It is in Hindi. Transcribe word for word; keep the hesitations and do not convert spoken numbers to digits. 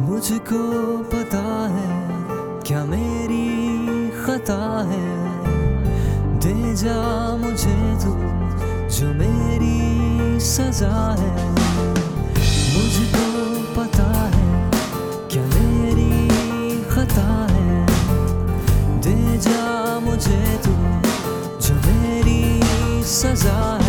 मुझको पता है क्या मेरी खता है, दे जा मुझे तू जो मेरी सजा है। मुझको पता है क्या मेरी खता है, दे जा मुझे तू जो मेरी सजा है।